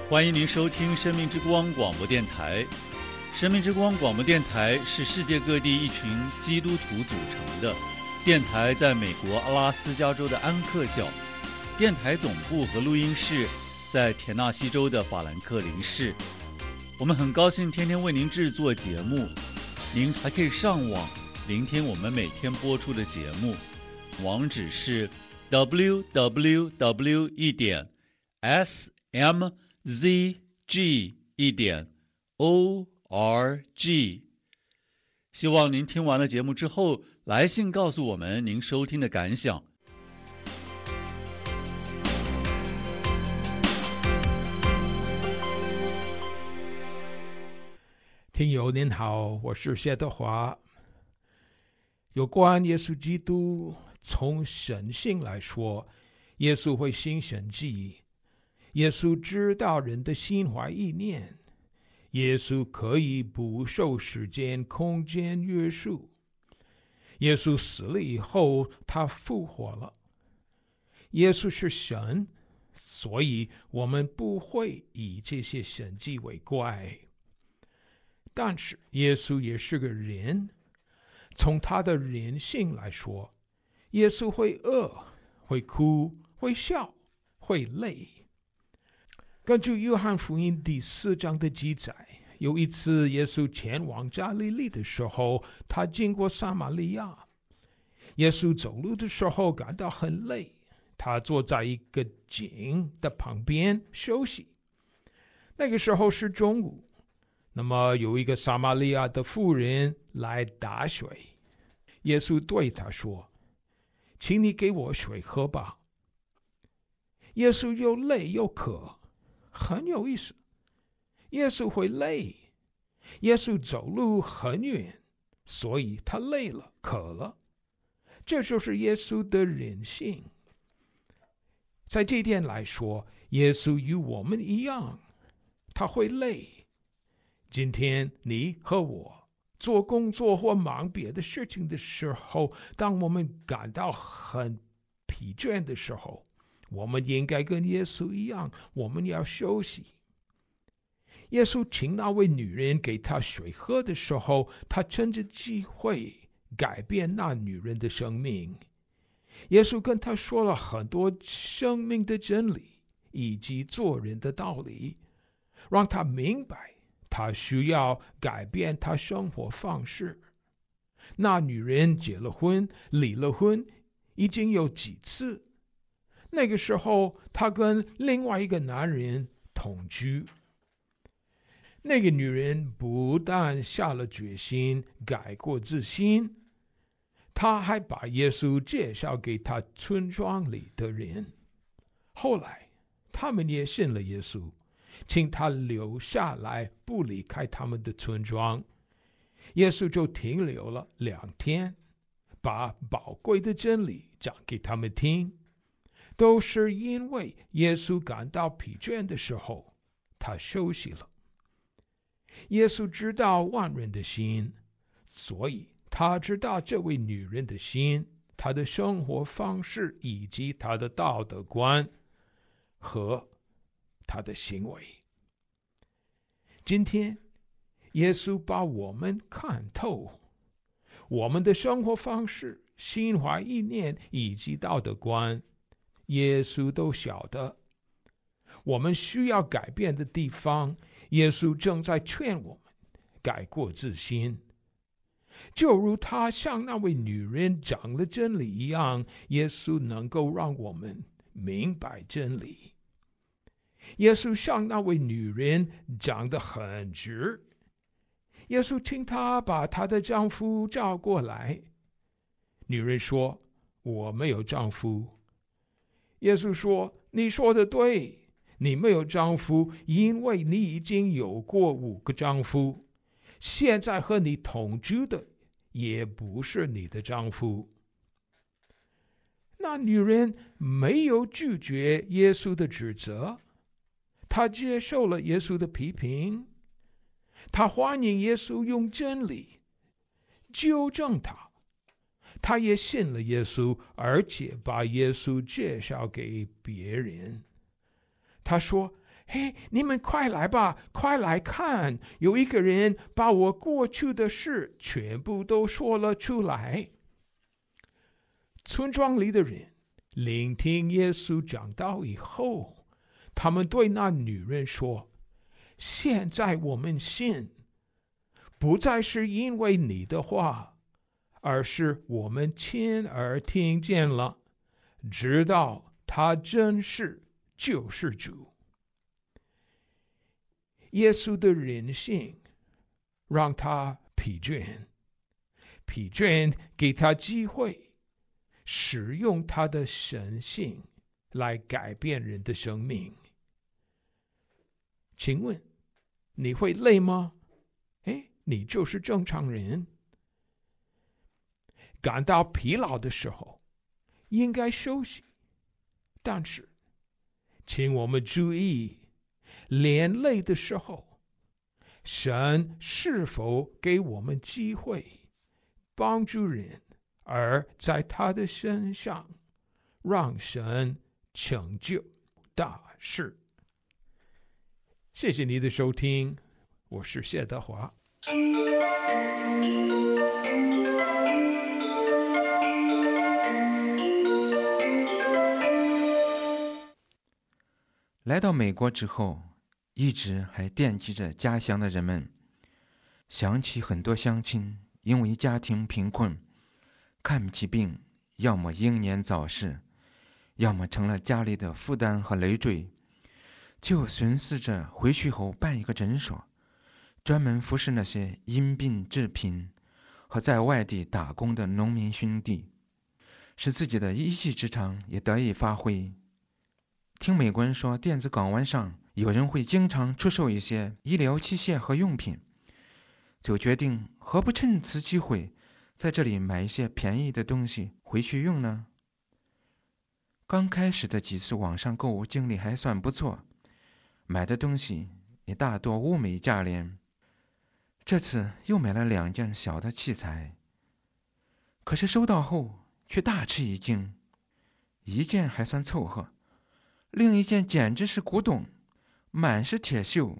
欢迎您收听生命之光广播电台。生命之光广播电台是世界各地一群基督徒组成的电台，在美国阿拉斯加州的安克教，电台总部和录音室在田纳西州的法兰克林市。我们很高兴天天为您制作节目，您还可以上网聆听我们每天播出的节目，网址是 www.smzg.org。 希望您听完了节目之后来信告诉我们您收听的感想。 听友您好，我是谢德华。有关耶稣基督，从神性来说，耶稣会行神迹，耶稣知道人的心怀意念，耶稣可以不受时间空间约束，耶稣死了以后他复活了，耶稣是神，所以我们不会以这些神迹为怪。但是耶稣也是个人，从他的人性来说，耶稣会饿，会哭，会笑，会累。根据约翰福音第4章的记载，有一次耶稣前往加利利的时候，他经过撒玛利亚。耶稣走路的时候感到很累，他坐在一个井的旁边休息。那个时候是中午，那么有一个撒玛利亚的妇人来打水，耶稣对他说：“请你给我水喝吧。”耶稣又累又渴，很有意思。耶稣会累，耶稣走路很远，所以他累了，渴了。这就是耶稣的人性。在这点来说，耶稣与我们一样，他会累。今天你和我做工作或忙别的事情的时候，当我们感到很疲倦的时候，我们应该跟耶稣一样，我们要休息。耶稣请那位女人给他水喝的时候，他趁着机会改变那女人的生命。耶稣跟他说了很多生命的真理以及做人的道理，让他明白他需要改变他生活方式。那女人结了婚，离了婚，已经有几次。那个时候，她跟另外一个男人同居。那个女人不但下了决心改过自新，她还把耶稣介绍给她村庄里的人。后来，他们也信了耶稣，请他留下来，不离开他们的村庄。耶稣就停留了2天，把宝贵的真理讲给他们听，都是因为耶稣感到疲倦的时候，他休息了。耶稣知道万人的心，所以他知道这位女人的心，她的生活方式以及她的道德观和她的行为。今天耶稣把我们看透，我们的生活方式、心怀意念以及道德观，耶稣都晓得。我们需要改变的地方，耶稣正在劝我们改过自新。就如他向那位女人讲了真理一样，耶稣能够让我们明白真理。耶稣向那位女人讲得很直。耶稣听她把她的丈夫叫过来。女人说：“我没有丈夫。”耶稣说：“你说的对，你没有丈夫，因为你已经有过5个丈夫，现在和你同居的也不是你的丈夫。”那女人没有拒绝耶稣的指责，她接受了耶稣的批评，她欢迎耶稣用真理纠正她，她也信了耶稣，而且把耶稣介绍给别人。她说：“ 嘿，你们快来吧，快来看，有一个人把我过去的事全部都说了出来。村庄里的人聆听耶稣讲道以后，他们对那女人说：现在我们信，不再是因为你的话，而是我们亲耳听见了，知道他真是救世主。耶稣的人性让他疲倦给他机会使用他的神性来改变人的生命。请问你会累吗？你就是正常人。感到疲劳的时候应该休息，但是请我们注意，连累的时候，神是否给我们机会帮助人，而在他的身上让神成就大事。谢谢你的收听，我是谢德华。 来到美国之后，一直还惦记着家乡的人们，想起很多乡亲因为家庭贫困，看不起病，要么英年早逝，要么成了家里的负担和累赘，就寻思着回去后办一个诊所，专门服侍那些因病致贫和在外地打工的农民兄弟，使自己的一技之长也得以发挥。听美国人说，电子港湾上有人会经常出售一些医疗器械和用品，就决定何不趁此机会在这里买一些便宜的东西回去用呢？刚开始的几次网上购物经历还算不错，买的东西也大多物美价廉。这次又买了2件小的器材，可是收到后却大吃一惊，一件还算凑合，另一件简直是古董，满是铁锈。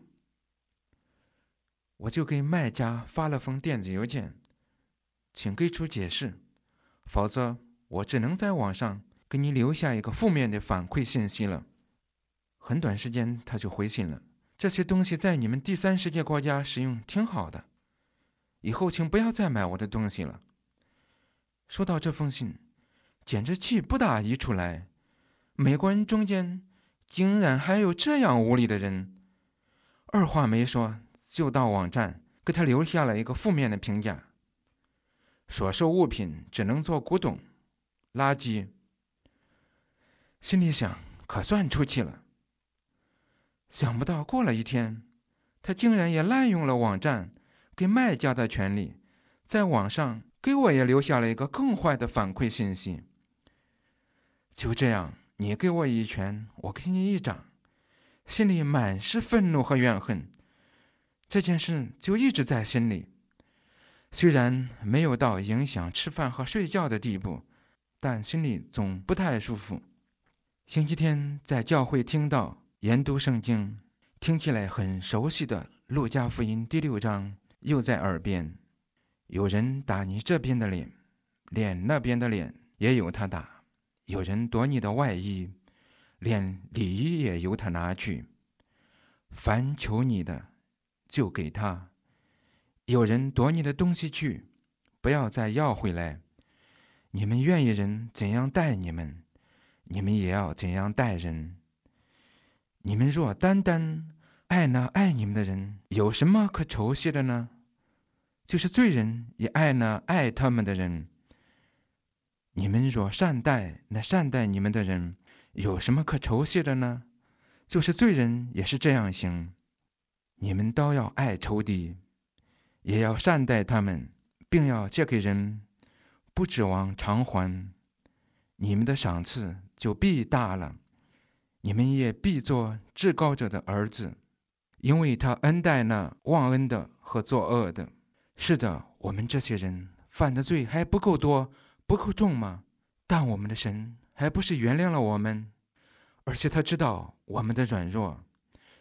我就给卖家发了封电子邮件，请给出解释，否则我只能在网上给你留下一个负面的反馈信息了。很短时间他就回信了，这些东西在你们第三世界国家使用挺好的，以后请不要再买我的东西了。收到这封信，简直气不打一处来，美国人中间竟然还有这样无理的人。二话没说，就到网站给他留下了一个负面的评价，所售物品只能做古董垃圾。心里想，可算出气了。想不到过了一天，他竟然也滥用了网站给卖家的权利，在网上给我也留下了一个更坏的反馈信息。就这样，你给我一拳，我给你一掌，心里满是愤怒和怨恨。这件事就一直在心里，虽然没有到影响吃饭和睡觉的地步，但心里总不太舒服。星期天在教会听到研读圣经，听起来很熟悉的路加福音第6章又在耳边。有人打你这边的脸，连那边的脸也由他打；有人夺你的外衣，连里衣也由他拿去。凡求你的，就给他。有人夺你的东西去，不要再要回来。你们愿意人怎样待你们，你们也要怎样待人。你们若单单爱那爱你们的人，有什么可酬谢的呢？就是罪人也爱那爱他们的人。你们若善待那善待你们的人，有什么可酬谢的呢？就是罪人也是这样行。你们都要爱仇敌，也要善待他们，并要借给人，不指望偿还。你们的赏赐就必大了，你们也必做至高者的儿子，因为他恩待那忘恩的和作恶的。是的，我们这些人犯的罪还不够多，不够重吗？但我们的神还不是原谅了我们，而且他知道我们的软弱，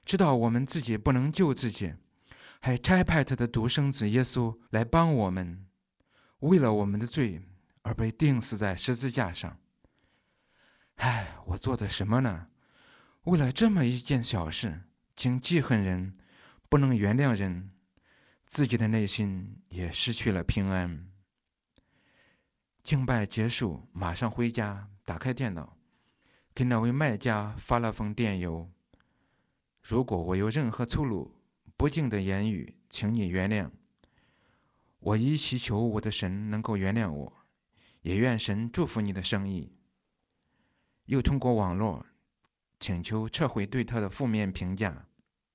知道我们自己不能救自己，还差派他的独生子耶稣来帮我们，为了我们的罪而被钉死在十字架上。我做的什么呢？为了这么一件小事，竟记恨人，不能原谅人，自己的内心也失去了平安。敬拜结束，马上回家，打开电脑，给那位卖家发了封电邮。如果我有任何粗鲁不敬的言语，请你原谅。我已祈求我的神能够原谅我，也愿神祝福你的生意。又通过网络请求撤回对他的负面评价。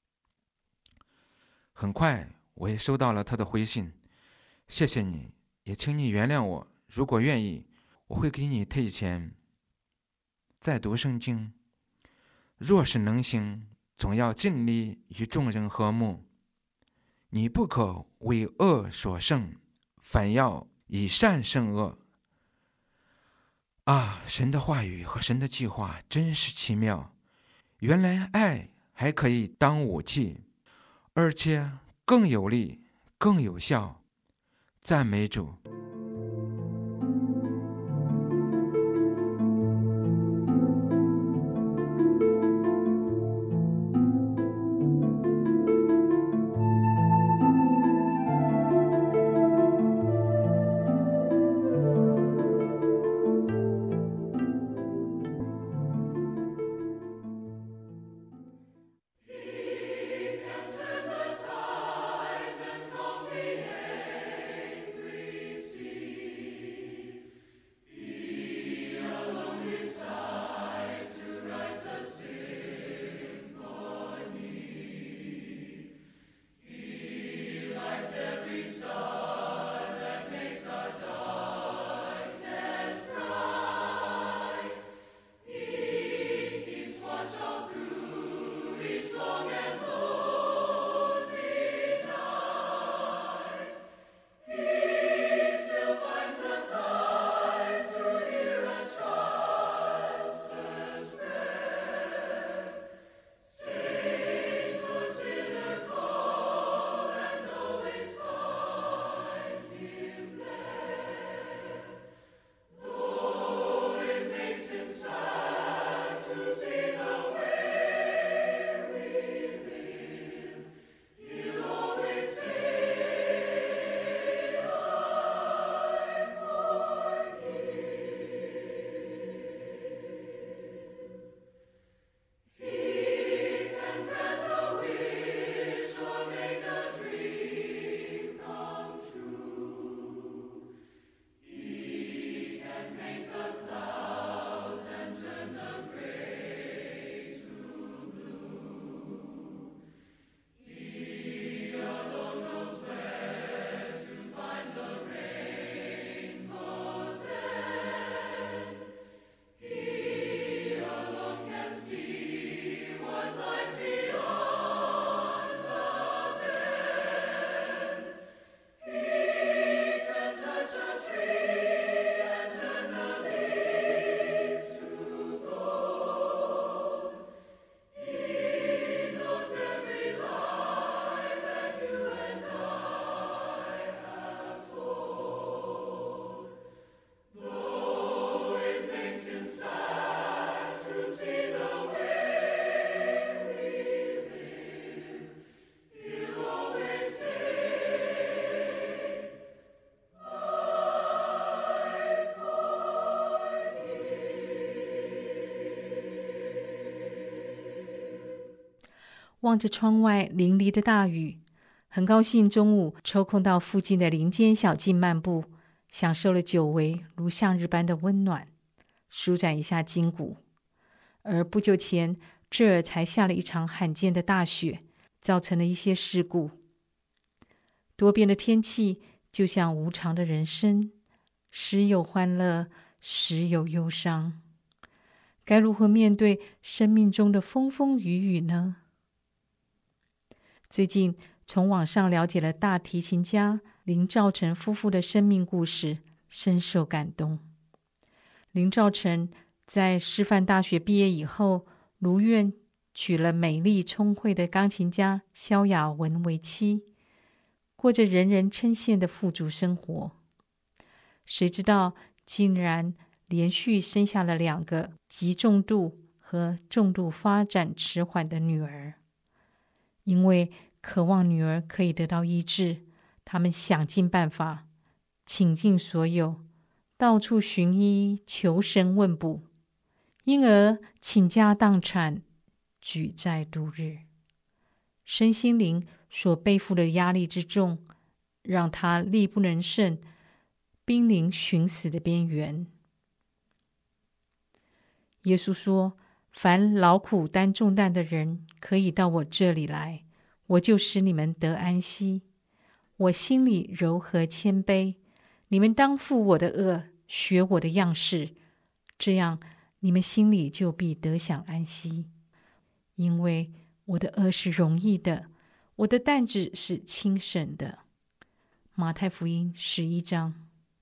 很快我也收到了他的回信，谢谢你，也请你原谅我，如果愿意，我会给你退钱。再读圣经，若是能行，总要尽力与众人和睦。你不可为恶所胜，反要以善胜恶。神的话语和神的计划真是奇妙，原来爱还可以当武器，而且更有力、更有效。赞美主。 望着窗外淋漓的大雨，很高兴中午抽空到附近的林间小径漫步，享受了久违如向日般的温暖，舒展一下筋骨。而不久前，这儿才下了一场罕见的大雪，造成了一些事故。多变的天气就像无常的人生，时有欢乐，时有忧伤。该如何面对生命中的风风雨雨呢？最近从网上了解了大提琴家林兆成夫妇的生命故事，深受感动。林兆成在师范大学毕业以后，如愿娶了美丽聪慧的钢琴家萧雅文为妻，过着人人称羡的富足生活。谁知道竟然连续生下了2个极重度和重度发展迟缓的女儿。因为渴望女儿可以得到医治，他们想尽办法，倾尽所有，到处寻医，求神问卜，因而倾家荡产，举债度日。身心灵所背负的压力之重，让他力不能胜，濒临寻死的边缘。耶稣说，凡劳苦担重担的人，可以到我这里来，我就使你们得安息。我心里柔和谦卑，你们当负我的轭，学我的样式，这样你们心里就必得享安息。因为我的轭是容易的，我的担子是轻省的。马太福音11章。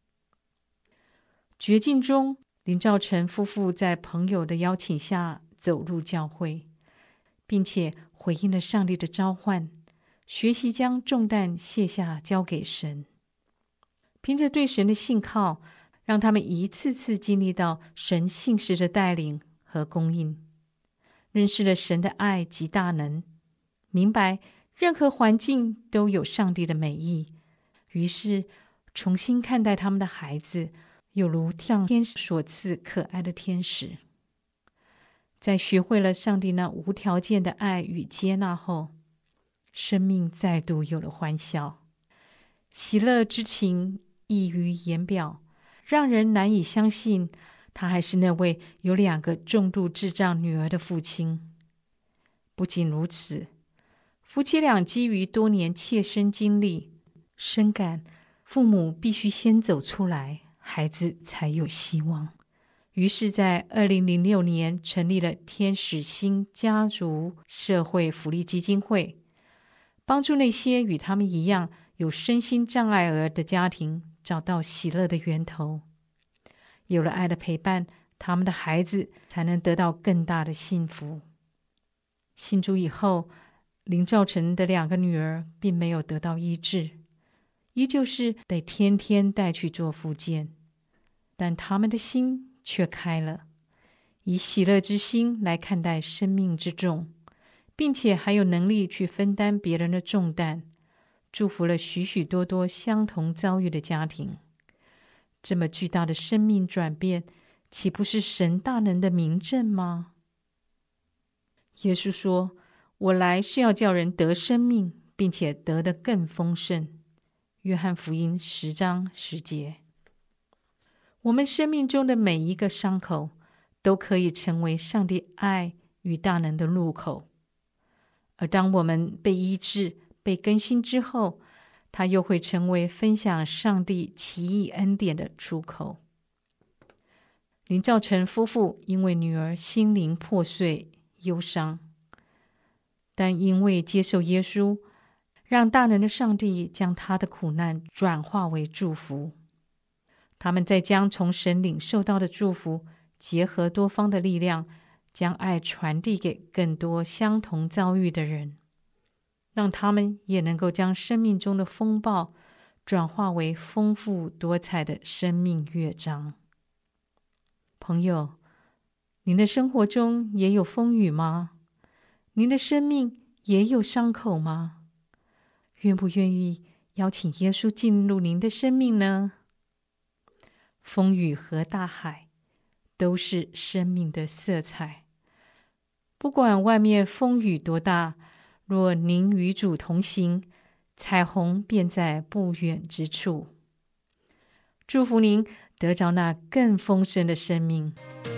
绝境中，林兆成夫妇在朋友的邀请下走入教会，并且回应了上帝的召唤，学习将重担卸下交给神。凭着对神的信靠，让他们一次次经历到神信实的带领和供应，认识了神的爱及大能，明白任何环境都有上帝的美意，于是重新看待他们的孩子，有如上天所赐可爱的天使。在学会了上帝那无条件的爱与接纳后，生命再度有了欢笑，喜乐之情溢于言表，让人难以相信他还是那位有2个重度智障女儿的父亲。不仅如此，夫妻俩基于多年切身经历，深感父母必须先走出来，孩子才有希望。于是在2006年成立了天使星家族社会福利基金会，帮助那些与他们一样有身心障碍儿的家庭找到喜乐的源头。有了爱的陪伴，他们的孩子才能得到更大的幸福。信主以后，林兆成的2个女儿并没有得到医治，依旧是得天天带去做复健，但他们的心却开了，以喜乐之心来看待生命之重，并且还有能力去分担别人的重担，祝福了许许多多相同遭遇的家庭。这么巨大的生命转变，岂不是神大能的明证吗？耶稣说，我来是要叫人得生命，并且得得更丰盛。约翰福音10章10节。我们生命中的每一个伤口，都可以成为上帝爱与大能的入口。而当我们被医治、被更新之后，它又会成为分享上帝奇异恩典的出口。林兆成夫妇因为女儿心灵破碎忧伤，但因为接受耶稣，让大能的上帝将他的苦难转化为祝福。他们再将从神领受到的祝福结合多方的力量，将爱传递给更多相同遭遇的人，让他们也能够将生命中的风暴转化为丰富多彩的生命乐章。朋友，您的生活中也有风雨吗？您的生命也有伤口吗？愿不愿意邀请耶稣进入您的生命呢？风雨和大海都是生命的色彩，不管外面风雨多大，若您与主同行，彩虹便在不远之处。祝福您得着那更丰盛的生命。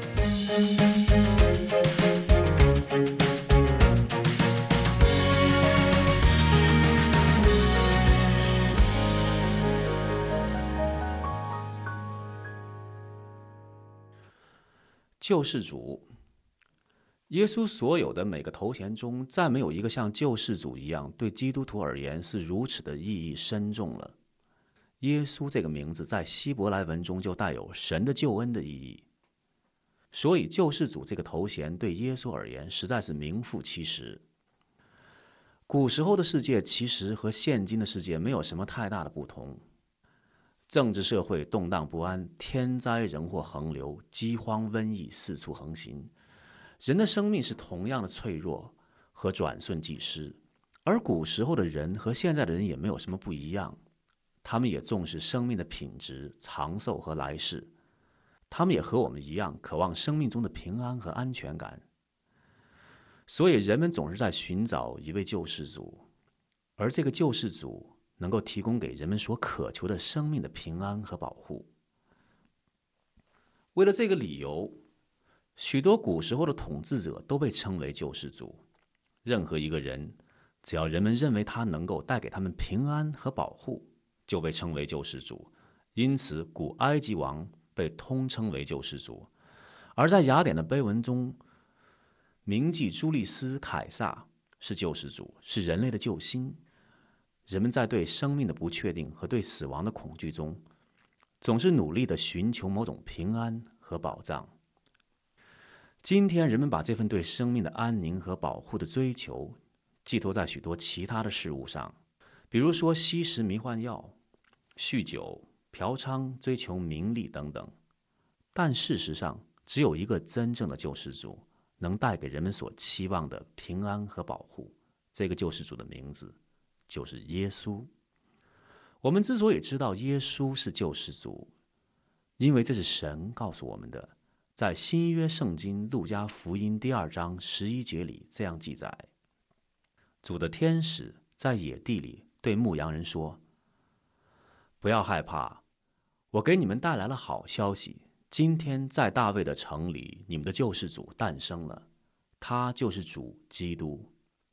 救世主，耶稣所有的每个头衔中，再没有一个像救世主一样，对基督徒而言是如此的意义深重了。耶稣这个名字在希伯来文中就带有神的救恩的意义。 所以救世主这个头衔对耶稣而言实在是名副其实。古时候的世界其实和现今的世界没有什么太大的不同，政治社会动荡不安，天灾人祸横流，饥荒瘟疫四处横行，人的生命是同样的脆弱和转瞬即逝。而古时候的人和现在的人也没有什么不一样，他们也重视生命的品质、长寿和来世，他们也和我们一样渴望生命中的平安和安全感。所以人们总是在寻找一位救世主，而这个救世主能够提供给人们所渴求的生命的平安和保护。为了这个理由，许多古时候的统治者都被称为救世主。任何一个人，只要人们认为他能够带给他们平安和保护，就被称为救世主。因此古埃及王被通称为救世主。而在雅典的碑文中，铭记朱利斯·凯撒是救世主，是人类的救星。人们在对生命的不确定和对死亡的恐惧中，总是努力地寻求某种平安和保障。今天人们把这份对生命的安宁和保护的追求寄托在许多其他的事物上，比如说吸食迷幻药、酗酒、嫖娼、追求名利等等。但事实上，只有一个真正的救世主能带给人们所期望的平安和保护，这个救世主的名字就是耶稣。我们之所以知道耶稣是救世主，因为这是神告诉我们的。在新约圣经路加福音第2章11节里这样记载：主的天使在野地里对牧羊人说，不要害怕，我给你们带来了好消息，今天在大卫的城里，你们的救世主诞生了，他就是主基督。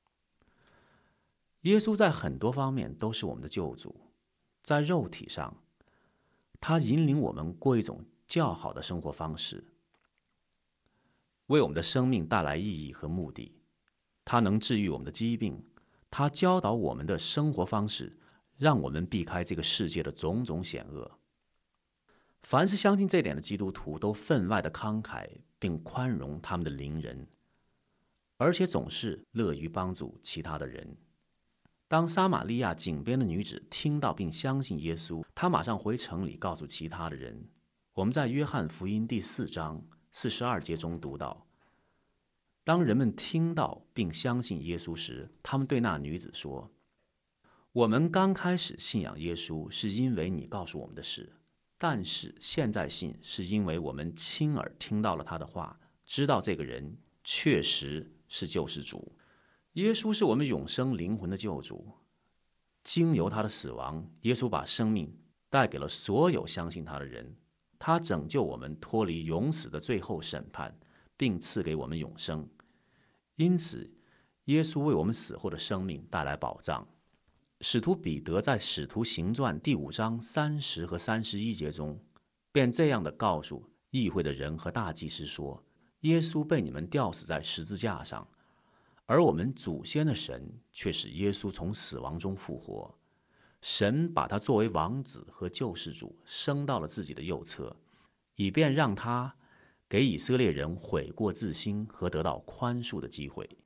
耶稣在很多方面都是我们的救主。在肉体上，他引领我们过一种较好的生活方式，为我们的生命带来意义和目的。他能治愈我们的疾病，他教导我们的生活方式，让我们避开这个世界的种种险恶。凡是相信这点的基督徒都分外的慷慨，并宽容他们的邻人，而且总是乐于帮助其他的人。当撒玛利亚井边的女子听到并相信耶稣，她马上回城里告诉其他的人。我们在约翰福音第4章42节中读到，当人们听到并相信耶稣时，他们对那女子说，我们刚开始信仰耶稣是因为你告诉我们的事，但是现在信是因为我们亲耳听到了他的话，知道这个人确实是救世主。耶稣是我们永生灵魂的救主，经由他的死亡，耶稣把生命带给了所有相信他的人，他拯救我们脱离永死的最后审判，并赐给我们永生。因此耶稣为我们死后的生命带来保障。使徒彼得在使徒行传第5章30和31节中便这样的告诉议会的人和大祭司说，耶稣被你们吊死在十字架上，而我们祖先的神却使耶稣从死亡中复活。神把他作为王子和救世主升到了自己的右侧，以便让他给以色列人悔过自新和得到宽恕的机会。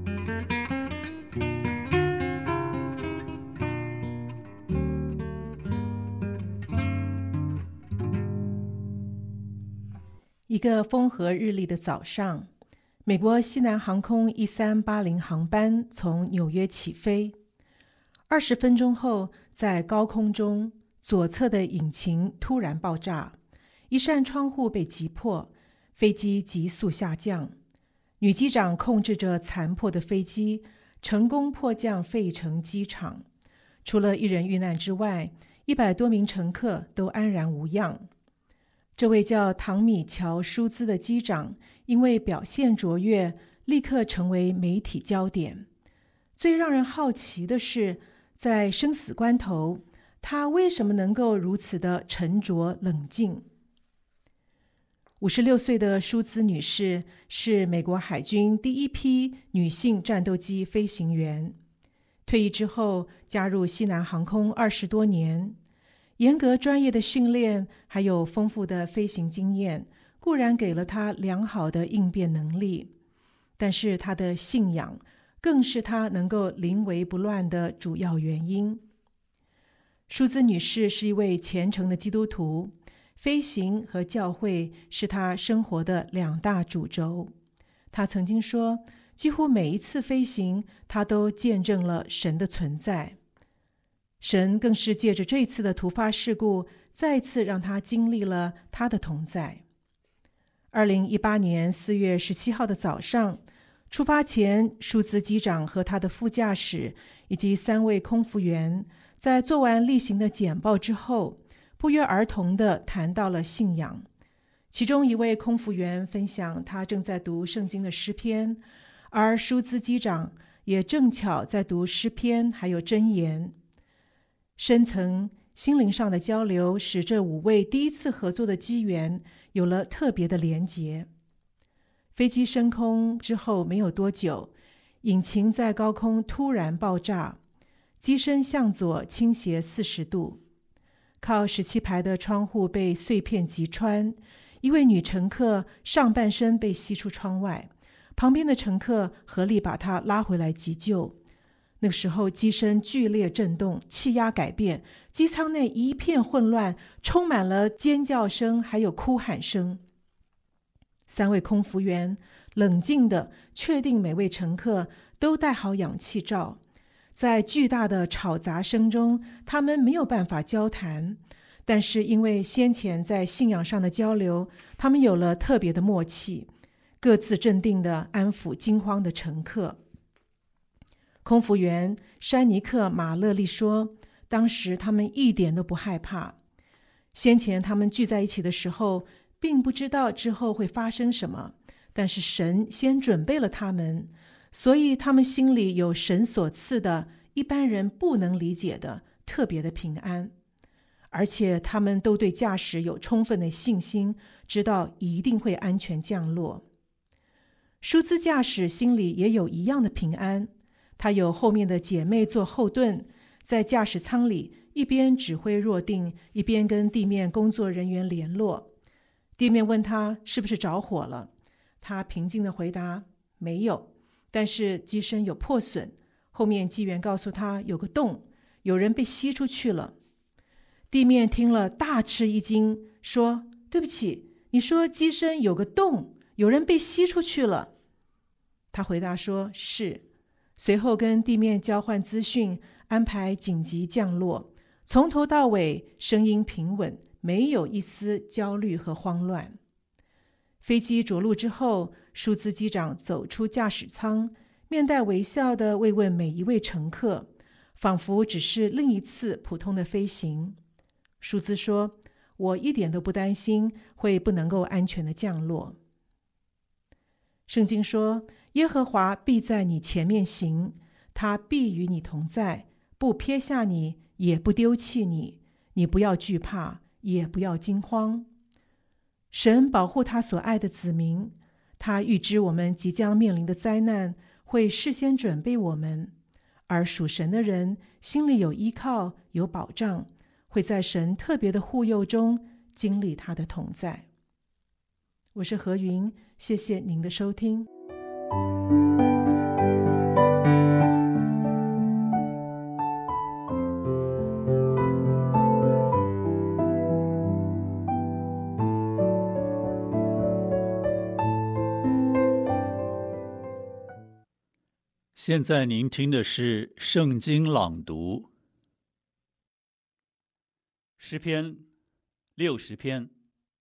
一个风和日丽的早上，美国西南航空1380航班从纽约起飞。20分钟后，在高空中，左侧的引擎突然爆炸，一扇窗户被击破，飞机急速下降。女机长控制着残破的飞机，成功迫降费城机场。除了1人遇难之外，100多名乘客都安然无恙。这位叫唐米乔·舒兹的机长因为表现卓越，立刻成为媒体焦点。最让人好奇的是，在生死关头，他为什么能够如此的沉着冷静？56岁的舒兹女士是美国海军第一批女性战斗机飞行员，退役之后加入西南航空20多年。严格专业的训练，还有丰富的飞行经验， 固然给了他良好的应变能力，但是他的信仰更是他能够临危不乱的主要原因。舒兹女士是一位虔诚的基督徒，飞行和教会是她生活的两大主轴。她曾经说，几乎每一次飞行，她都见证了神的存在。神更是借着这次的突发事故，再次让她经历了他的同在。2018年4月17号的早上，出发前，舒兹机长和他的副驾驶以及3位空服员在做完例行的简报之后，不约而同地谈到了信仰。其中一位空服员分享他正在读圣经的诗篇，而舒兹机长也正巧在读诗篇还有箴言。深层心灵上的交流使这5位第一次合作的机员有了特别的连结。飞机升空之后没有多久，引擎在高空突然爆炸，机身向左倾斜40度，靠17排的窗户被碎片击穿，一位女乘客上半身被吸出窗外，旁边的乘客合力把她拉回来急救。那个时候机身剧烈震动，气压改变，机舱内一片混乱，充满了尖叫声还有哭喊声。3位空服员冷静地确定每位乘客都戴好氧气罩。在巨大的吵杂声中，他们没有办法交谈，但是因为先前在信仰上的交流，他们有了特别的默契，各自镇定地安抚惊慌的乘客。空服员山尼克·马勒利说，当时他们一点都不害怕。先前他们聚在一起的时候，并不知道之后会发生什么，但是神先准备了他们，所以他们心里有神所赐的一般人不能理解的特别的平安，而且他们都对驾驶有充分的信心，知道一定会安全降落。舒兹驾驶心里也有一样的平安，他有后面的姐妹做后盾，在驾驶舱里一边指挥若定，一边跟地面工作人员联络。地面问他是不是着火了，他平静地回答没有，但是机身有破损，后面机员告诉他有个洞，有人被吸出去了。地面听了大吃一惊，说对不起，你说机身有个洞，有人被吸出去了。他回答说是，随后跟地面交换资讯，安排紧急降落，从头到尾声音平稳，没有一丝焦虑和慌乱。飞机着陆之后，舒兹机长走出驾驶舱，面带微笑地慰问每一位乘客，仿佛只是另一次普通的飞行。舒兹说，我一点都不担心会不能够安全的降落。圣经说，耶和华必在你前面行，他必与你同在，不撇下你，也不丢弃你，你不要惧怕，也不要惊慌。神保护他所爱的子民，他预知我们即将面临的灾难，会事先准备我们，而属神的人心里有依靠，有保障，会在神特别的护佑中经历他的同在。我是何云，谢谢您的收听。 现在您听的是圣经朗读，诗篇60篇。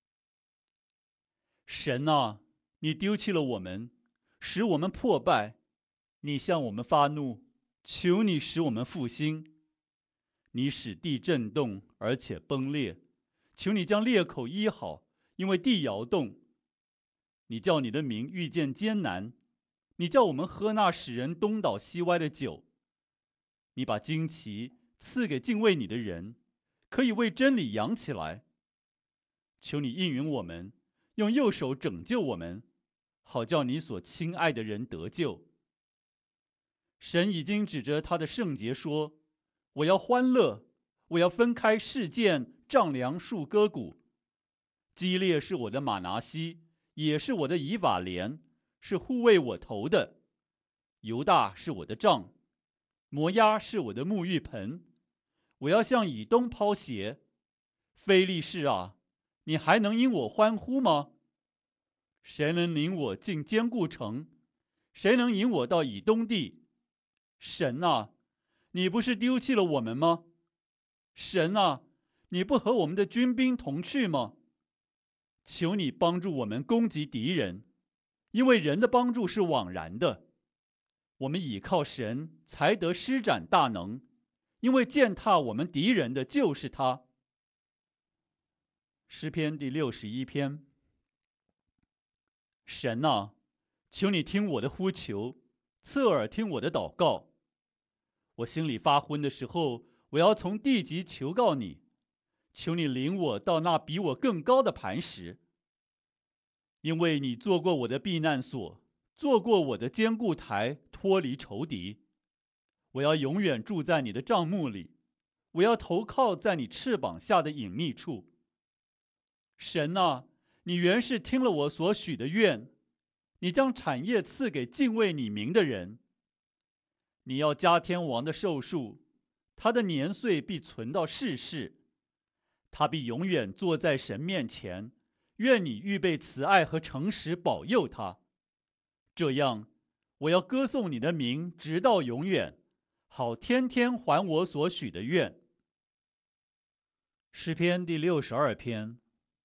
神啊，你丢弃了我们，使我们破败，你向我们发怒，求你使我们复兴。你使地震动而且崩裂，求你将裂口医好，因为地摇动。你叫你的民遇见艰难，你叫我们喝那使人东倒西歪的酒。你把旌旗赐给敬畏你的人，可以为真理扬起来。求你应允我们，用右手拯救我们，好叫你所亲爱的人得救。神已经指着他的圣洁说，我要欢乐，我要分开事件，丈量树割谷。 基列是我的马拿西，也是我的以法莲，是护卫我头的。犹大是我的杖，摩押是我的沐浴盆。我要向以东抛鞋。非利士啊，你还能因我欢呼吗？谁能领我进坚固城？谁能引我到以东地？神啊，你不是丢弃了我们吗？神啊，你不和我们的军兵同去吗？求你帮助我们攻击敌人，因为人的帮助是枉然的。我们倚靠神，才得施展大能，因为践踏我们敌人的就是他。诗篇第61篇。神啊，求你听我的呼求，侧耳听我的祷告。我心里发昏的时候，我要从地极求告你，求你领我到那比我更高的磐石。因为你做过我的避难所，做过我的坚固台，脱离仇敌。我要永远住在你的帐幕里，我要投靠在你翅膀下的隐秘处。神啊，你原是听了我所许的愿，你将产业赐给敬畏你名的人。你要加天王的寿数，他的年岁必存到世世，他必永远坐在神面前。愿你预备慈爱和诚实保佑他，这样我要歌颂你的名直到永远，好天天还我所许的愿。诗篇第62篇。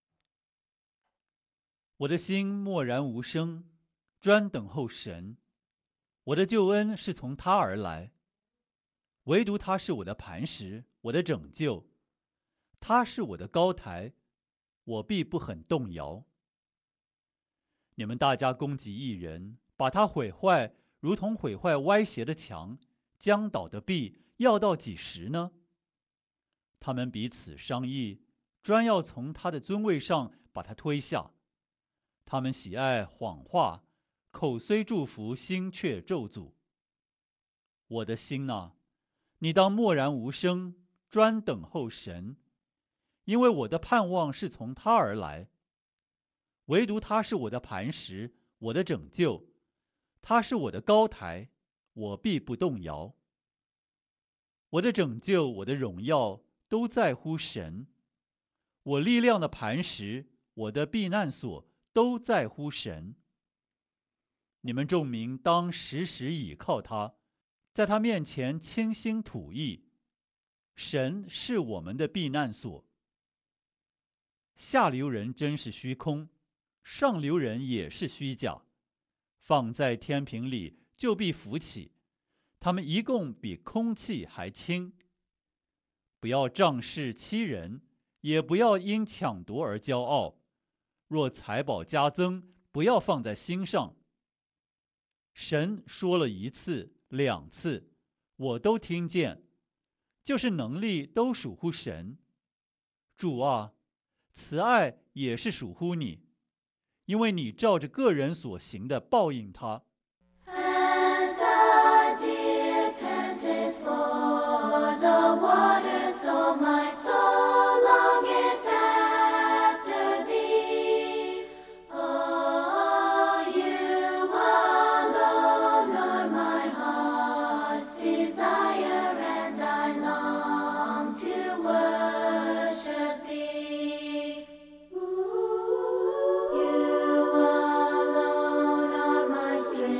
我的心默然无声，专等候神。我的救恩是从他而来，唯独他是我的磐石，我的拯救。他是我的高台，我必不很动摇。你们大家攻击一人，把他毁坏，如同毁坏歪斜的墙，将倒的壁，要到几时呢？他们彼此商议，专要从他的尊位上把他推下。他们喜爱谎话，口虽祝福，心却咒诅。我的心哪，你当默然无声，专等候神，因为我的盼望是从他而来。唯独他是我的磐石，我的拯救，他是我的高台，我必不动摇。我的拯救，我的荣耀，都在乎神。我力量的磐石，我的避难所，都在乎神。你们众民当时时倚靠他，在他面前倾心吐意。神是我们的避难所。下流人真是虚空，上流人也是虚假。放在天平里，就必浮起。他们一共比空气还轻。不要仗势欺人，也不要因抢夺而骄傲。若财宝加增，不要放在心上。神说了1次、2次，我都听见，就是能力都属乎神。主啊，慈爱也是属乎你，因为你照着个人所行的报应他。 You alone are my strength.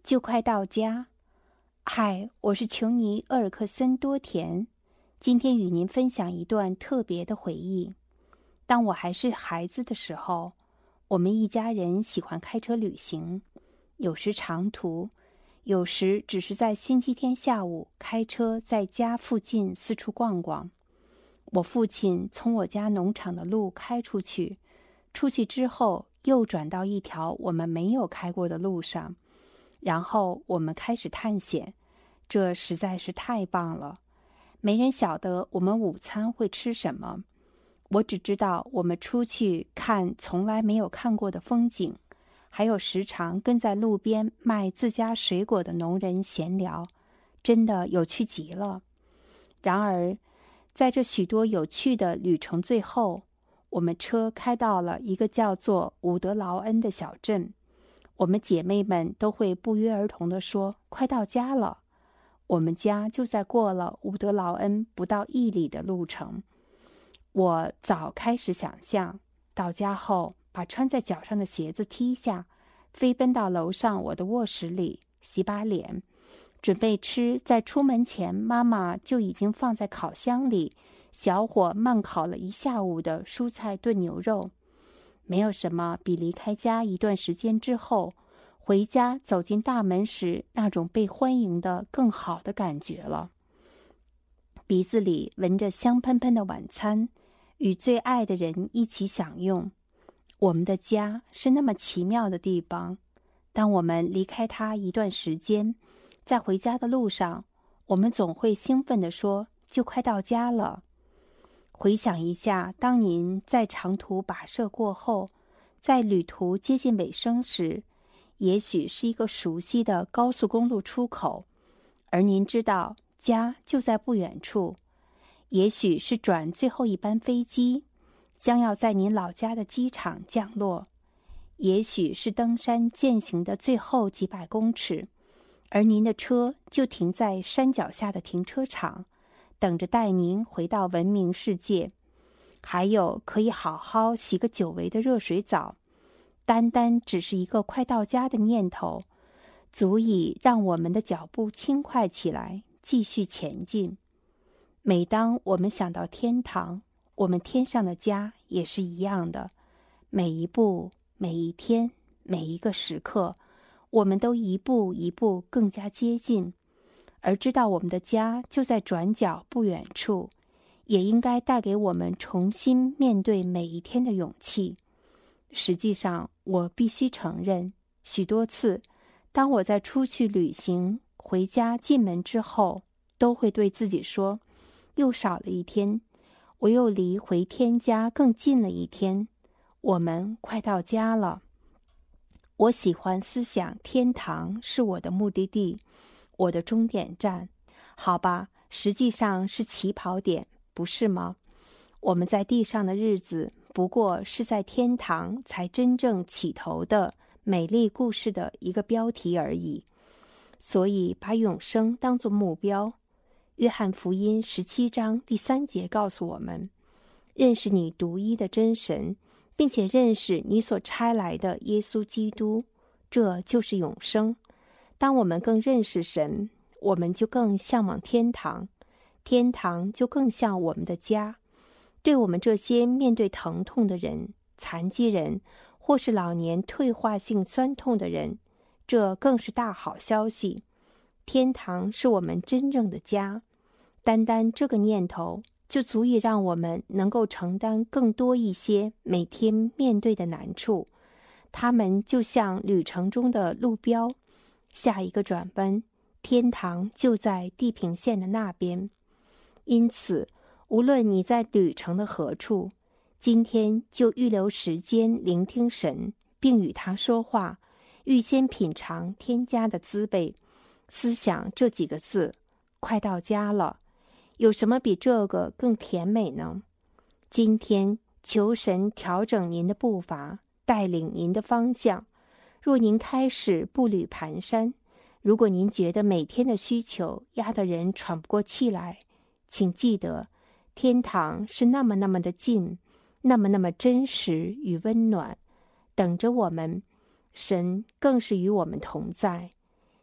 就快到家。嗨，我是琼尼·厄尔克森多田，今天与您分享一段特别的回忆。当我还是孩子的时候，我们一家人喜欢开车旅行，有时长途，有时只是在星期天下午开车在家附近四处逛逛。我父亲从我家农场的路开出去，出去之后又转到一条我们没有开过的路上，然后我们开始探险，这实在是太棒了。没人晓得我们午餐会吃什么，我只知道我们出去看从来没有看过的风景，还有时常跟在路边卖自家水果的农人闲聊，真的有趣极了。然而，在这许多有趣的旅程最后，我们车开到了一个叫做伍德劳恩的小镇。我们姐妹们都会不约而同地说：“快到家了。”我们家就在过了伍德劳恩不到1里的路程。我早开始想象，到家后把穿在脚上的鞋子踢下，飞奔到楼上我的卧室里洗把脸，准备吃在出门前妈妈就已经放在烤箱里小火慢烤了1下午的蔬菜炖牛肉。没有什么比离开家一段时间之后，回家走进大门时那种被欢迎的更好的感觉了。鼻子里闻着香喷喷的晚餐，与最爱的人一起享用。我们的家是那么奇妙的地方，当我们离开它一段时间，在回家的路上，我们总会兴奋地说：“就快到家了。”回想一下，当您在长途跋涉过后，在旅途接近尾声时，也许是一个熟悉的高速公路出口，而您知道家就在不远处；也许是转最后一班飞机，将要在您老家的机场降落；也许是登山健行的最后几百公尺，而您的车就停在山脚下的停车场，等着带您回到文明世界。还有可以好好洗个久违的热水澡，单单只是一个快到家的念头，足以让我们的脚步轻快起来，继续前进。每当我们想到天堂，我们天上的家也是一样的，每一步，每一天，每一个时刻，我们都一步一步更加接近，而知道我们的家就在转角不远处，也应该带给我们重新面对每一天的勇气。实际上，我必须承认，许多次，当我在出去旅行、回家进门之后，都会对自己说：“又少了一天，我又离回天家更近了一天，我们快到家了。”我喜欢思想天堂是我的目的地，我的终点站。好吧，实际上是起跑点，不是吗？我们在地上的日子，不过是在天堂才真正起头的美丽故事的一个标题而已。所以把永生当作目标。约翰福音17章第3节告诉我们：认识你独一的真神，并且认识你所差来的耶稣基督，这就是永生。当我们更认识神，我们就更向往天堂，天堂就更像我们的家。对我们这些面对疼痛的人、残疾人，或是老年退化性酸痛的人，这更是大好消息。天堂是我们真正的家，单单这个念头就足以让我们能够承担更多一些每天面对的难处。它们就像旅程中的路标，下一个转弯，天堂就在地平线的那边。因此，无论你在旅程的何处，今天就预留时间聆听神，并与他说话，预先品尝天家的滋味，思想这几个字：快到家了。有什么比这个更甜美呢？今天求神调整您的步伐，带领您的方向。若您开始步履蹒跚，如果您觉得每天的需求压得人喘不过气来，请记得，天堂是那么的近，那么真实与温暖，等着我们。神更是与我们同在。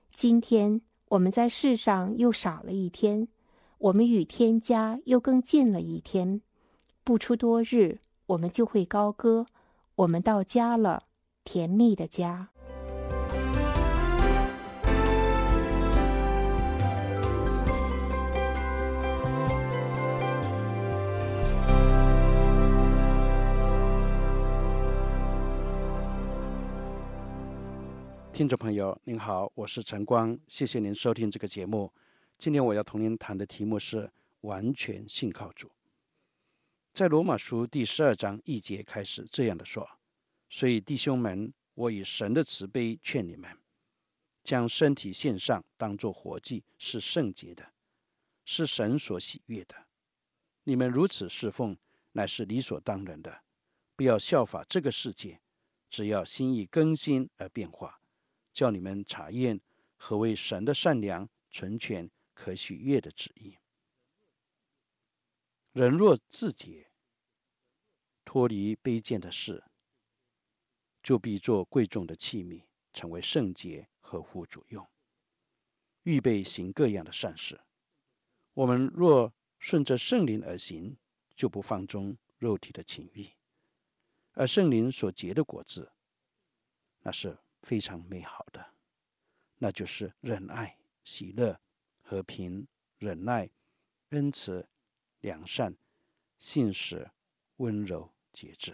今天我们在世上又少了一天，我们与天家又更近了一天。不出多日，我们就会高歌，我们到家了，甜蜜的家。 听众朋友您好，我是陈光，谢谢您收听这个节目。今天我要同您谈的题目是完全信靠主。在罗马书第12章1节开始这样的说，所以弟兄们，我以神的慈悲劝你们，将身体献上，当作活祭，是圣洁的，是神所喜悦的。你们如此侍奉，乃是理所当然的。不要效法这个世界，只要心意更新而变化，叫你们查验何为神的善良、纯全、可喜悦的旨意。人若自洁，脱离卑贱的事，就必做贵重的器皿，成为圣洁，合乎主用，预备行各样的善事。我们若顺着圣灵而行，就不放纵肉体的情欲，而圣灵所结的果子，那是非常美好的，那就是仁爱、喜乐、和平、忍耐、恩慈、良善、信实、温柔、节制。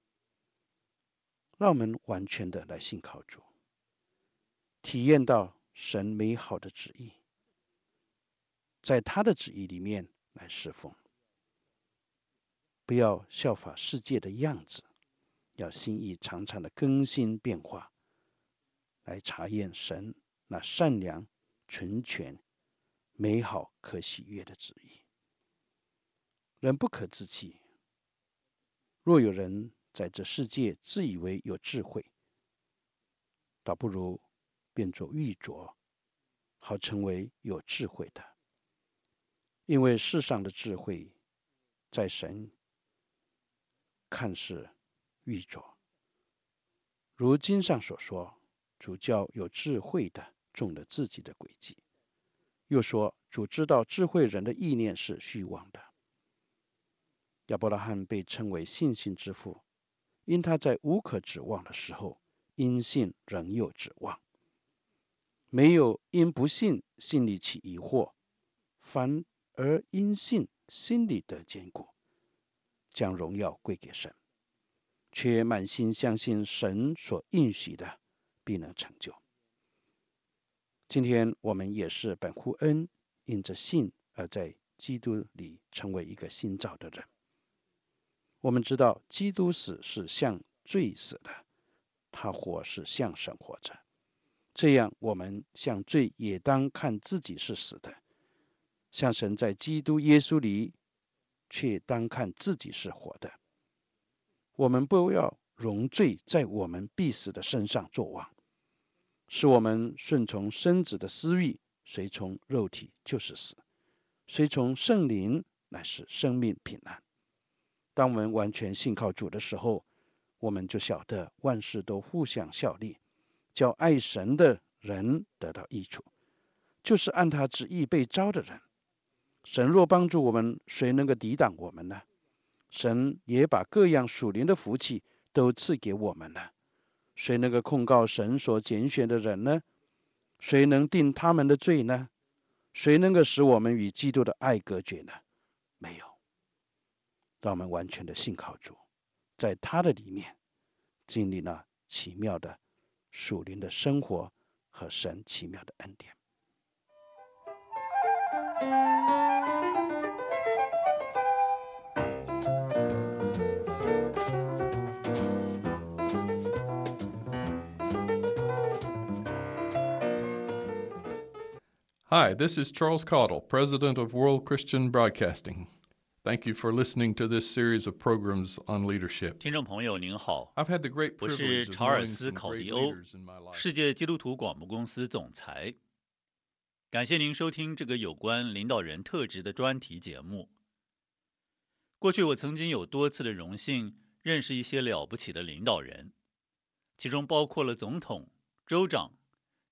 让我们完全的来信靠主，体验到神美好的旨意，在他的旨意里面来侍奉。不要效法世界的样子，要心意常常的更新变化，来查验神那善良、纯全、美好、可喜悦的旨意。人不可自欺，若有人在这世界自以为有智慧，倒不如变作愚拙，好成为有智慧的。因为世上的智慧，在神看是愚拙。如经上所说，主叫有智慧的中了自己的诡计。又说，主知道智慧人的意念是虚妄的。亚伯拉罕被称为信心之父，因他在无可指望的时候，因信仍有指望，没有因不信心里起疑惑，反而因信心里得坚固，将荣耀归给神，却满心相信神所应许的必能成就。今天我们也是本乎恩，因着信而在基督里成为一个新造的人。我们知道基督死是向罪死的，他活是向神活着。这样我们向罪也当看自己是死的，向神在基督耶稣里却当看自己是活的。我们不要容罪在我们必死的身上作王，使我们顺从身子的私欲，随从肉体就是死，随从圣灵乃是生命平安。当我们完全信靠主的时候，我们就晓得万事都互相效力，叫爱神的人得到益处，就是按他旨意被召的人。神若帮助我们，谁能够抵挡我们呢？神也把各样属灵的福气都赐给我们了，谁能够控告神所拣选的人呢？谁能定他们的罪呢？谁能够使我们与基督的爱隔绝呢？没有。让我们完全的信靠主，在他的里面经历了奇妙的属灵的生活和神奇妙的恩典。 Hi, this is Charles Caudle, President of World Christian Broadcasting. Thank you for listening to this series of programs on leadership. 听众朋友您好， I've had the great 我是 privilege of 查尔 knowing 斯 some 考 great 迪欧， leaders in my life. 世界基督徒广播公司总裁。感谢您收听这个有关领导人特质的专题节目。过去我曾经有多次的荣幸认识一些了不起的领导人，其中包括了总统、州长、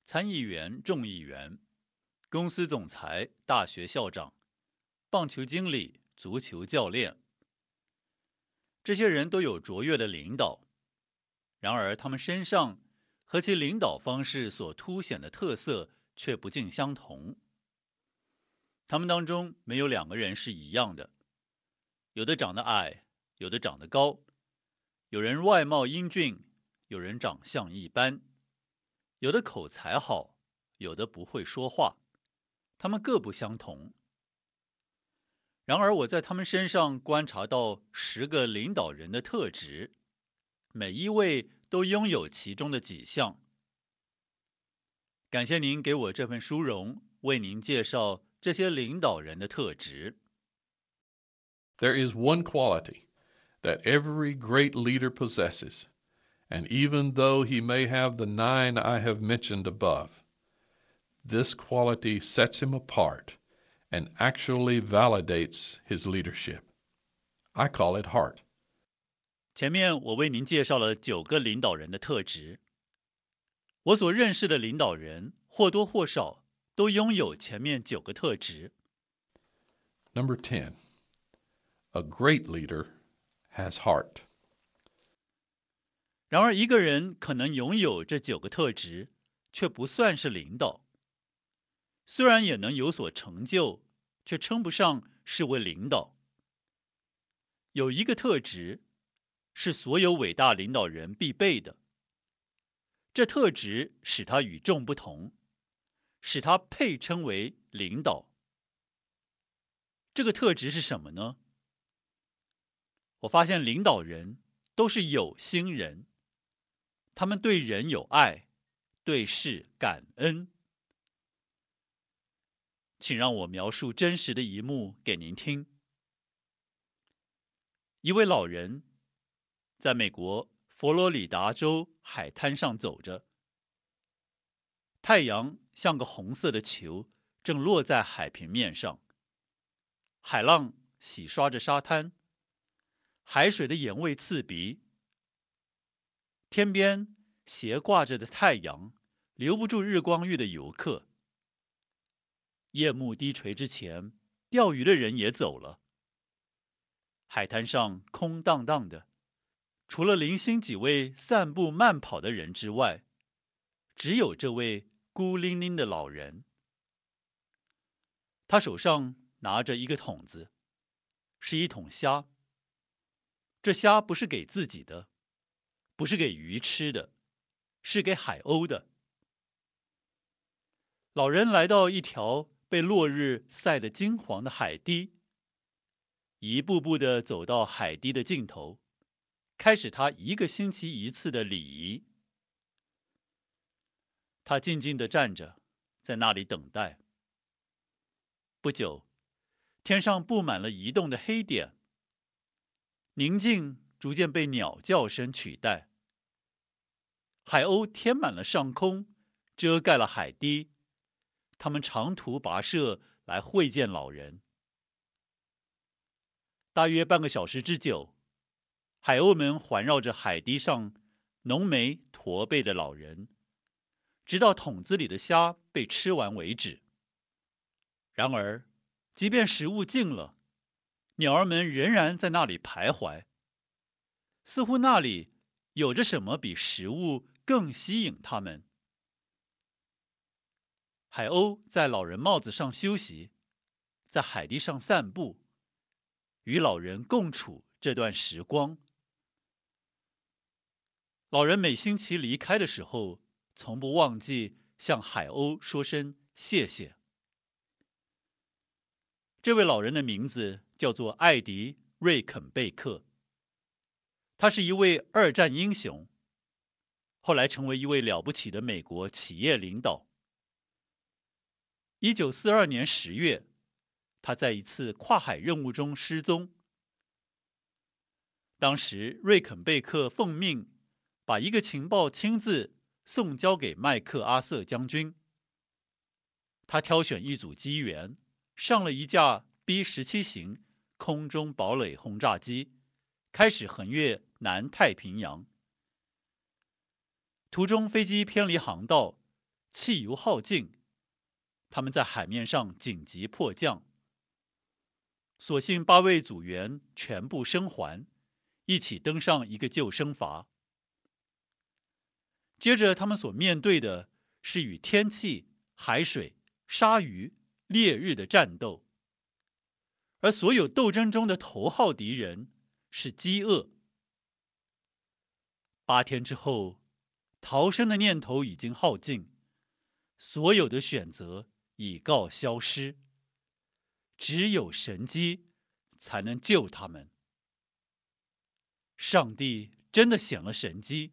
参议员、众议员、公司总裁、大学校长、棒球经理、足球教练。这些人都有卓越的领导，然而他们身上和其领导方式所凸显的特色却不尽相同。他们当中没有2个人是一样的，有的长得矮，有的长得高，有人外貌英俊，有人长相一般，有的口才好，有的不会说话，他们各不相同。然而我在他们身上观察到10个领导人的特质，每一位都拥有其中的几项。感谢您给我这份殊荣，为您介绍这些领导人的特质。 There is one quality that every great leader possesses, and even though he may have the 9 I have mentioned above, this quality sets him apart and actually validates his leadership. I call it heart. 前面我为您介绍了9个领导人的特质。我所认识的领导人或多或少都拥有前面9个特质。 Number 10. A great leader has heart. 然而一个人可能拥有这9个特质，却不算是领导。虽然也能有所成就，却称不上是为领导。有一个特质是所有伟大领导人必备的，这特质使他与众不同，使他配称为领导。这个特质是什么呢？我发现领导人都是有心人，他们对人有爱，对事感恩。请让我描述真实的一幕给您听。一位老人在美国佛罗里达州海滩上走着，太阳像个红色的球，正落在海平面上，海浪洗刷着沙滩，海水的盐味刺鼻，天边斜挂着的太阳留不住日光浴的游客。夜幕低垂之前，钓鱼的人也走了。海滩上空荡荡的，除了零星几位散步慢跑的人之外，只有这位孤零零的老人。他手上拿着一个桶子，是一桶虾。这虾不是给自己的，不是给鱼吃的，是给海鸥的。老人来到一条被落日晒得金黄的海堤，一步步地走到海堤的尽头，开始他1个星期1次的礼仪。他静静地站着，在那里等待。不久，天上布满了移动的黑点，宁静逐渐被鸟叫声取代。海鸥填满了上空，遮盖了海堤。他们长途跋涉来会见老人。大约半个小时之久，海鸥们环绕着海堤上浓眉驼背的老人，直到桶子里的虾被吃完为止。然而，即便食物尽了，鸟儿们仍然在那里徘徊，似乎那里有着什么比食物更吸引它们。海鸥在老人帽子上休息，在海堤上散步，与老人共处这段时光。老人每星期离开的时候，从不忘记向海鸥说声谢谢。这位老人的名字叫做艾迪·瑞肯贝克，他是一位2战英雄，后来成为一位了不起的美国企业领导。1942年10月，他在一次跨海任务中失踪。当时，瑞肯贝克奉命把一个情报亲自送交给麦克阿瑟将军。他挑选一组机员，上了一架 B-17 型空中堡垒轰炸机，开始横越南太平洋。途中飞机偏离航道， 汽油耗尽，他们在海面上紧急迫降。所幸8位组员全部生还，一起登上一个救生筏。接着他们所面对的是与天气、海水、鲨鱼、烈日的战斗，而所有斗争中的头号敌人是饥饿。8天之后，逃生的念头已经耗尽，所有的选择已告消失，只有神迹才能救他们。上帝真的显了神迹。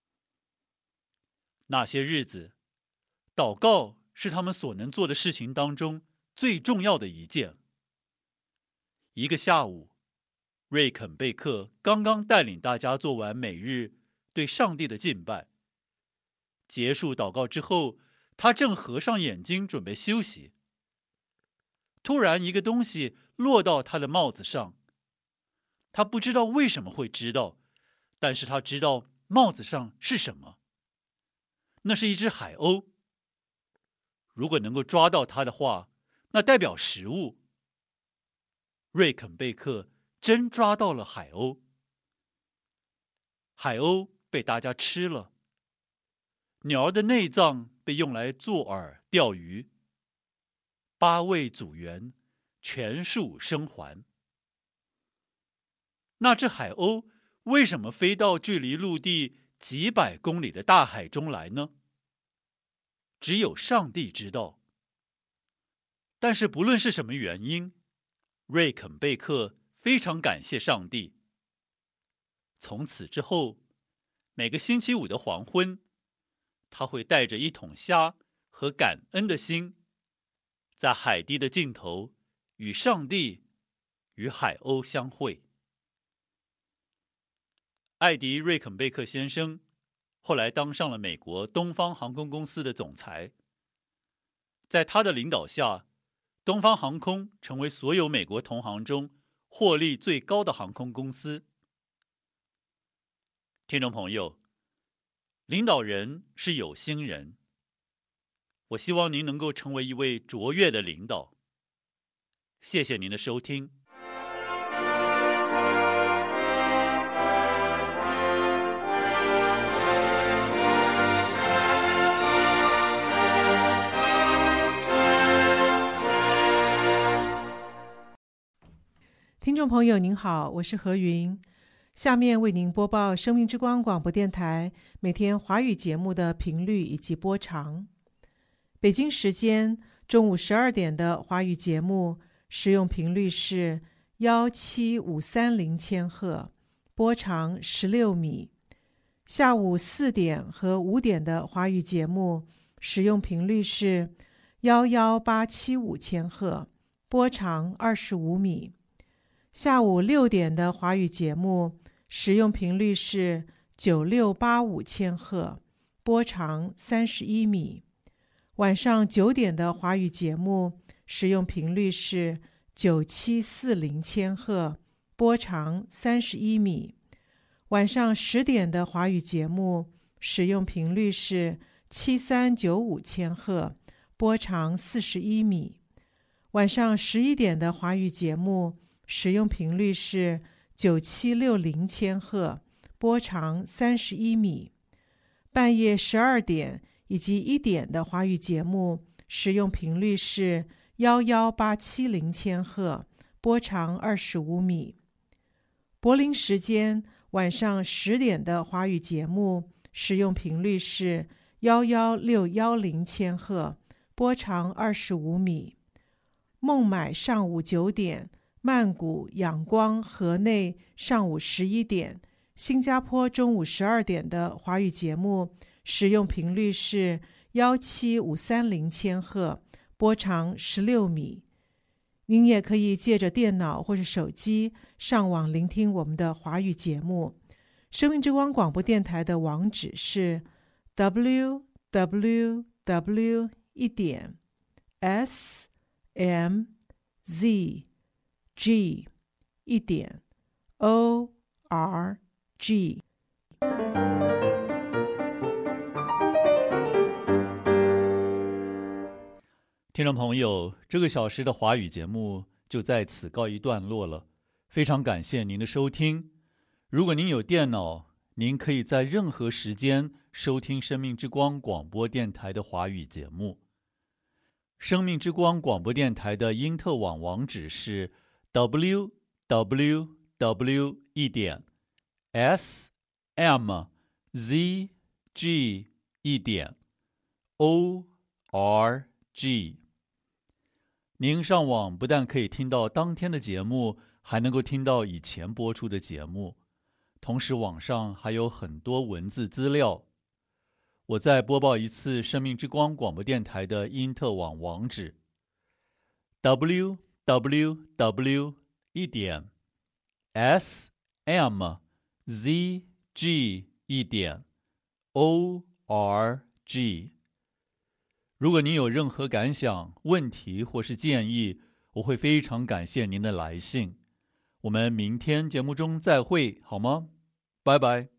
那些日子，祷告是他们所能做的事情当中最重要的一件。一个下午，瑞肯贝克刚刚带领大家做完每日对上帝的敬拜。结束祷告之后，他正合上眼睛准备休息。突然，一个东西落到他的帽子上。他不知道为什么会知道，但是他知道帽子上是什么。那是一只海鸥。如果能够抓到它的话，那代表食物。瑞肯贝克真抓到了海鸥。海鸥被大家吃了，鸟儿的内脏被用来做饵钓鱼。8位组员全数生还。那只海鸥为什么飞到距离陆地几百公里的大海中来呢？只有上帝知道。但是不论是什么原因，瑞肯贝克非常感谢上帝。从此之后，每个星期五的黄昏，他会带着一桶虾和感恩的心，在海堤的尽头与上帝与海鸥相会。艾迪·瑞肯贝克先生后来当上了美国东方航空公司的总裁。在他的领导下，东方航空成为所有美国同行中获利最高的航空公司。听众朋友，领导人是有心人。我希望您能够成为一位卓越的领导。谢谢您的收听。 听众朋友您好，我是何云，下面为您播报生命之光广播电台每天华语节目的频率以及播长。北京时间中午12点的华语节目使用频率是17530千赫，波长16米。下午4点和5点的华语节目使用频率是11875千赫，波长25米。下午6点的华语节目使用频率是9685千赫，波长31米。晚上9点的华语节目使用频率是9740千赫，波长31米。晚上10点的华语节目使用频率是7395千赫，波长41米。晚上11点的华语节目使用频率是9760千赫，波长31米。半夜12点以及1点的华语节目使用频率是11870千赫，波长25米。柏林时间晚上10点的华语节目使用频率是11610千赫，波长25米。孟买上午9点，曼谷、仰光、河内上午11点，新加坡中午12点的华语节目使用频率是17530千赫，波长16米。您也可以借着电脑或是手机上网聆听我们的华语节目。生命之光广播电台的网址是 www.smzg.org。 听众朋友，这个小时的华语节目就在此告一段落了。非常感谢您的收听。如果您有电脑，您可以在任何时间收听生命之光广播电台的华语节目。生命之光广播电台的因特网网址是 www.smzg.org。您上网不但可以听到当天的节目，还能够听到以前播出的节目。同时网上还有很多文字资料。我再播报一次生命之光广播电台的因特网网址 www.smzg.org。如果您有任何感想、问题或是建议，我会非常感谢您的来信。我们明天节目中再会，好吗？拜拜。